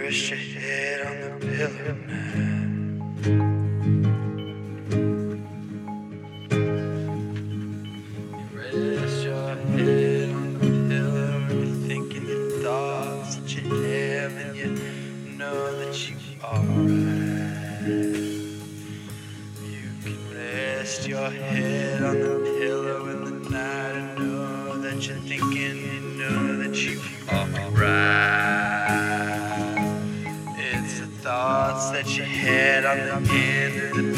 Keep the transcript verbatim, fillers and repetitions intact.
rest your head on the pillow now. Rest your head on the pillow and you're thinking your thoughts that you have, and you know that you are right. You can rest your head on the pillow in the night and know that you're thinking, you know that you are right. It's the thoughts that you had on the end of the